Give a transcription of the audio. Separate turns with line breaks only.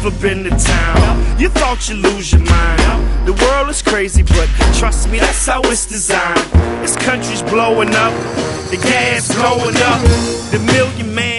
never been to town. You thought you'd lose your mind. The world is crazy, but trust me, that's how it's designed. This country's blowing up, the gas blowing up, the million man